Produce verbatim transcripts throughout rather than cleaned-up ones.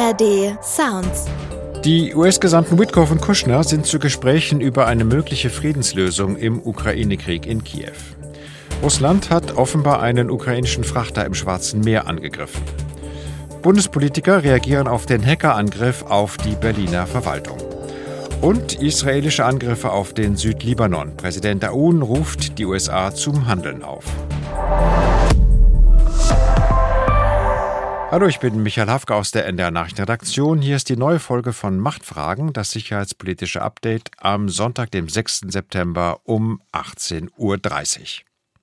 A R D Sounds. Die U S-Gesandten Witkoff und Kushner sind zu Gesprächen über eine mögliche Friedenslösung im Ukraine-Krieg in Kiew. Russland hat offenbar einen ukrainischen Frachter im Schwarzen Meer angegriffen. Bundespolitiker reagieren auf den Hackerangriff auf die Berliner Verwaltung. Und israelische Angriffe auf den Südlibanon. Präsident Aoun ruft die U S A zum Handeln auf. Hallo, ich bin Michael Hafke aus der N D R-Nachrichtenredaktion. Hier ist die neue Folge von Machtfragen, das sicherheitspolitische Update am Sonntag, dem sechsten September um achtzehn Uhr dreißig.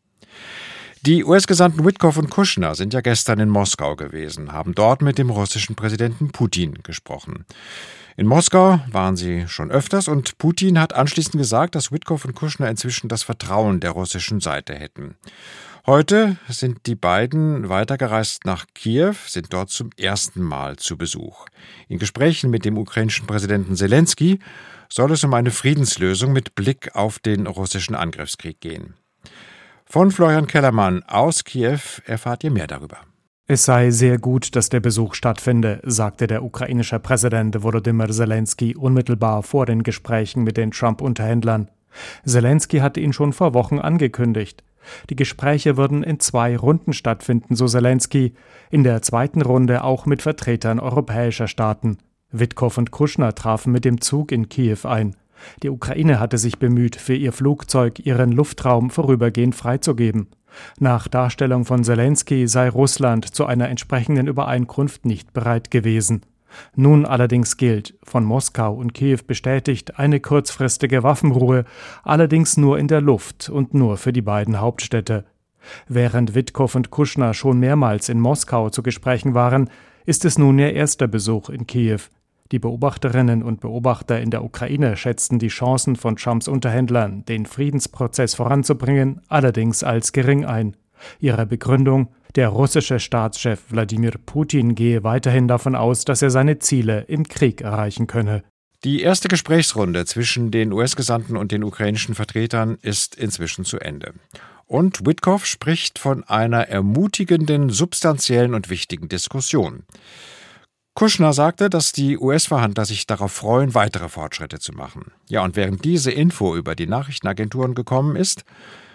Die U S-Gesandten Witkoff und Kushner sind ja gestern in Moskau gewesen, haben dort mit dem russischen Präsidenten Putin gesprochen. In Moskau waren sie schon öfters und Putin hat anschließend gesagt, dass Witkoff und Kushner inzwischen das Vertrauen der russischen Seite hätten. Heute sind die beiden weitergereist nach Kiew, sind dort zum ersten Mal zu Besuch. In Gesprächen mit dem ukrainischen Präsidenten Selenskyj soll es um eine Friedenslösung mit Blick auf den russischen Angriffskrieg gehen. Von Florian Kellermann aus Kiew erfahrt ihr mehr darüber. Es sei sehr gut, dass der Besuch stattfinde, sagte der ukrainische Präsident Volodymyr Selenskyj unmittelbar vor den Gesprächen mit den Trump-Unterhändlern. Selenskyj hatte ihn schon vor Wochen angekündigt. Die Gespräche würden in zwei Runden stattfinden, so Selenskyj, in der zweiten Runde auch mit Vertretern europäischer Staaten. Witkoff und Kushner trafen mit dem Zug in Kiew ein. Die Ukraine hatte sich bemüht, für ihr Flugzeug ihren Luftraum vorübergehend freizugeben. Nach Darstellung von Selenskyj sei Russland zu einer entsprechenden Übereinkunft nicht bereit gewesen. Nun allerdings gilt, von Moskau und Kiew bestätigt, eine kurzfristige Waffenruhe, allerdings nur in der Luft und nur für die beiden Hauptstädte. Während Witkoff und Kushner schon mehrmals in Moskau zu Gesprächen waren, ist es nun ihr erster Besuch in Kiew. Die Beobachterinnen und Beobachter in der Ukraine schätzten die Chancen von Trumps Unterhändlern, den Friedensprozess voranzubringen, allerdings als gering ein. Ihre Begründung: Der russische Staatschef Wladimir Putin gehe weiterhin davon aus, dass er seine Ziele im Krieg erreichen könne. Die erste Gesprächsrunde zwischen den U S-Gesandten und den ukrainischen Vertretern ist inzwischen zu Ende. Und Witkoff spricht von einer ermutigenden, substanziellen und wichtigen Diskussion. Kushner sagte, dass die U S-Verhandler sich darauf freuen, weitere Fortschritte zu machen. Ja, und während diese Info über die Nachrichtenagenturen gekommen ist,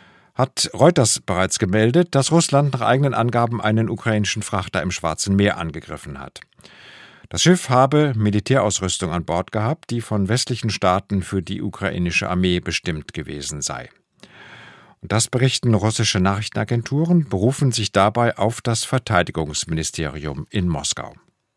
hat Reuters bereits gemeldet, dass Russland nach eigenen Angaben einen ukrainischen Frachter im Schwarzen Meer angegriffen hat. Das Schiff habe Militärausrüstung an Bord gehabt, die von westlichen Staaten für die ukrainische Armee bestimmt gewesen sei. Und das berichten russische Nachrichtenagenturen, berufen sich dabei auf das Verteidigungsministerium in Moskau.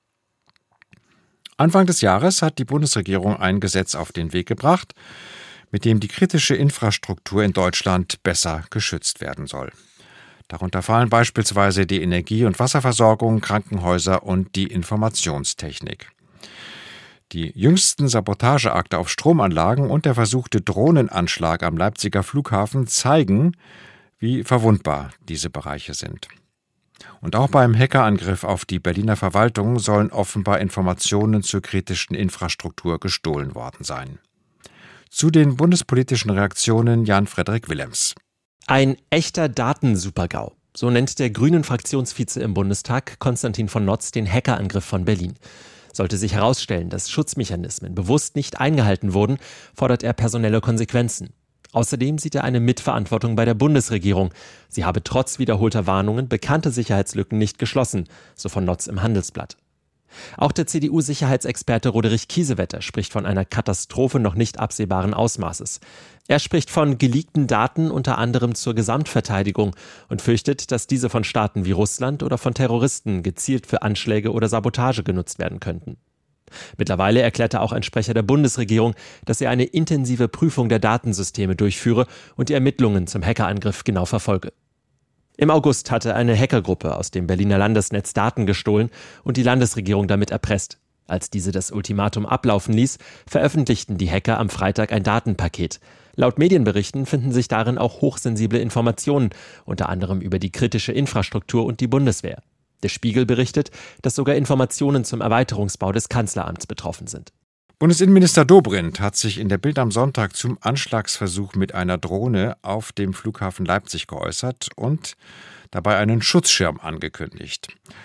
Anfang des Jahres hat die Bundesregierung ein Gesetz auf den Weg gebracht, mit dem die kritische Infrastruktur in Deutschland besser geschützt werden soll. Darunter fallen beispielsweise die Energie- und Wasserversorgung, Krankenhäuser und die Informationstechnik. Die jüngsten Sabotageakte auf Stromanlagen und der versuchte Drohnenanschlag am Leipziger Flughafen zeigen, wie verwundbar diese Bereiche sind. Und auch beim Hackerangriff auf die Berliner Verwaltung sollen offenbar Informationen zur kritischen Infrastruktur gestohlen worden sein. Zu den bundespolitischen Reaktionen Jan-Frederik Willems. Ein echter Datensupergau. So nennt der Grünen-Fraktionsvize im Bundestag, Konstantin von Notz, den Hackerangriff von Berlin. Sollte sich herausstellen, dass Schutzmechanismen bewusst nicht eingehalten wurden, fordert er personelle Konsequenzen. Außerdem sieht er eine Mitverantwortung bei der Bundesregierung. Sie habe trotz wiederholter Warnungen bekannte Sicherheitslücken nicht geschlossen, so von Notz im Handelsblatt. Auch der C D U-Sicherheitsexperte Roderich Kiesewetter spricht von einer Katastrophe noch nicht absehbaren Ausmaßes. Er spricht von geleakten Daten unter anderem zur Gesamtverteidigung und fürchtet, dass diese von Staaten wie Russland oder von Terroristen gezielt für Anschläge oder Sabotage genutzt werden könnten. Mittlerweile erklärte auch ein Sprecher der Bundesregierung, dass er eine intensive Prüfung der Datensysteme durchführe und die Ermittlungen zum Hackerangriff genau verfolge. Im August hatte eine Hackergruppe aus dem Berliner Landesnetz Daten gestohlen und die Landesregierung damit erpresst. Als diese das Ultimatum ablaufen ließ, veröffentlichten die Hacker am Freitag ein Datenpaket. Laut Medienberichten finden sich darin auch hochsensible Informationen, unter anderem über die kritische Infrastruktur und die Bundeswehr. Der Spiegel berichtet, dass sogar Informationen zum Erweiterungsbau des Kanzleramts betroffen sind. Bundesinnenminister Dobrindt hat sich in der Bild am Sonntag zum Anschlagsversuch mit einer Drohne auf dem Flughafen Leipzig geäußert und dabei einen Schutzschirm angekündigt.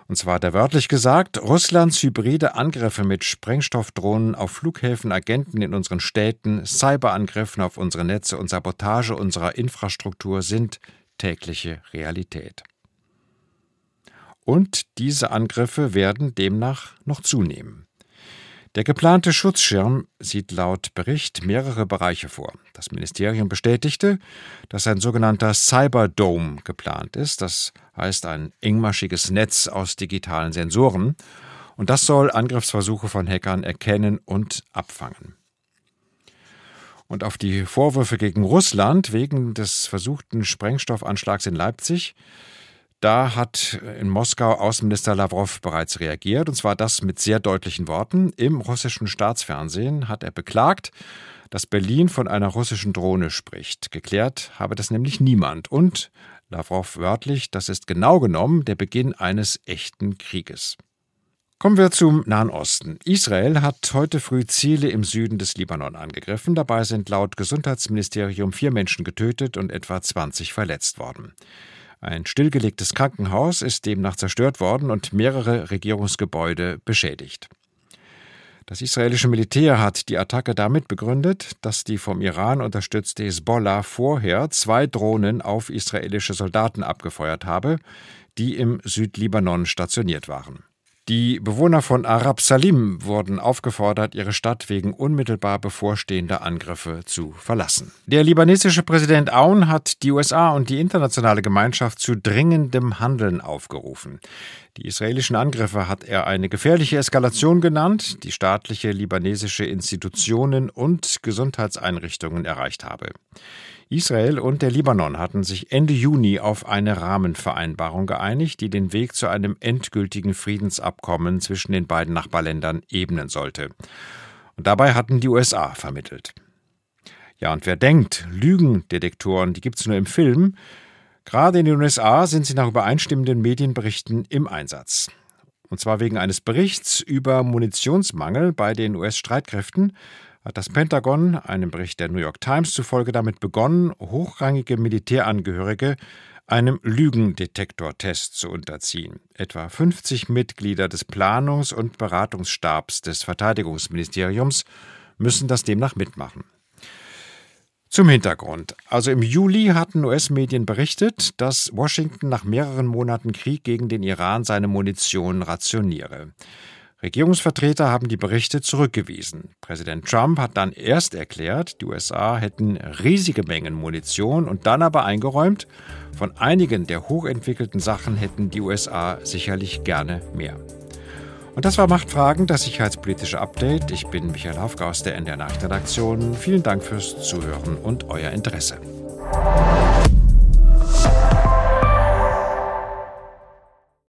Und zwar hat er wörtlich gesagt, Russlands hybride Angriffe mit Sprengstoffdrohnen auf Flughäfen, Agenten in unseren Städten, Cyberangriffen auf unsere Netze und Sabotage unserer Infrastruktur sind tägliche Realität. Und diese Angriffe werden demnach noch zunehmen. Der geplante Schutzschirm sieht laut Bericht mehrere Bereiche vor. Das Ministerium bestätigte, dass ein sogenannter Cyberdome geplant ist. Das heißt ein engmaschiges Netz aus digitalen Sensoren. Und das soll Angriffsversuche von Hackern erkennen und abfangen. Und auf die Vorwürfe gegen Russland wegen des versuchten Sprengstoffanschlags in Leipzig, da hat in Moskau Außenminister Lavrov bereits reagiert, und zwar das mit sehr deutlichen Worten. Im russischen Staatsfernsehen hat er beklagt, dass Berlin von einer russischen Drohne spricht. Geklärt habe das nämlich niemand. Und Lavrov wörtlich, das ist genau genommen der Beginn eines echten Krieges. Kommen wir zum Nahen Osten. Israel hat heute früh Ziele im Süden des Libanon angegriffen. Dabei sind laut Gesundheitsministerium vier Menschen getötet und etwa zwanzig verletzt worden. Ein stillgelegtes Krankenhaus ist demnach zerstört worden und mehrere Regierungsgebäude beschädigt. Das israelische Militär hat die Attacke damit begründet, dass die vom Iran unterstützte Hisbollah vorher zwei Drohnen auf israelische Soldaten abgefeuert habe, die im Südlibanon stationiert waren. Die Bewohner von Arab Salim wurden aufgefordert, ihre Stadt wegen unmittelbar bevorstehender Angriffe zu verlassen. Der libanesische Präsident Aoun hat die U S A und die internationale Gemeinschaft zu dringendem Handeln aufgerufen. Die israelischen Angriffe hat er eine gefährliche Eskalation genannt, die staatliche libanesische Institutionen und Gesundheitseinrichtungen erreicht habe. Israel und der Libanon hatten sich Ende Juni auf eine Rahmenvereinbarung geeinigt, die den Weg zu einem endgültigen Friedensabkommen zwischen den beiden Nachbarländern ebnen sollte. Und dabei hatten die U S A vermittelt. Ja, und wer denkt, Lügendetektoren, die gibt's nur im Film, gerade in den U S A sind sie nach übereinstimmenden Medienberichten im Einsatz. Und zwar wegen eines Berichts über Munitionsmangel bei den U S-Streitkräften hat das Pentagon, einem Bericht der New York Times zufolge, damit begonnen, hochrangige Militärangehörige einem Lügendetektortest zu unterziehen. Etwa fünfzig Mitglieder des Planungs- und Beratungsstabs des Verteidigungsministeriums müssen das demnach mitmachen. Zum Hintergrund. Also im Juli hatten U S-Medien berichtet, dass Washington nach mehreren Monaten Krieg gegen den Iran seine Munition rationiere. Regierungsvertreter haben die Berichte zurückgewiesen. Präsident Trump hat dann erst erklärt, die U S A hätten riesige Mengen Munition und dann aber eingeräumt, von einigen der hochentwickelten Sachen hätten die U S A sicherlich gerne mehr. Und das war Machtfragen, das sicherheitspolitische Update. Ich bin Michael Hafka aus der N D R Nachrichtenredaktion. Vielen Dank fürs Zuhören und euer Interesse.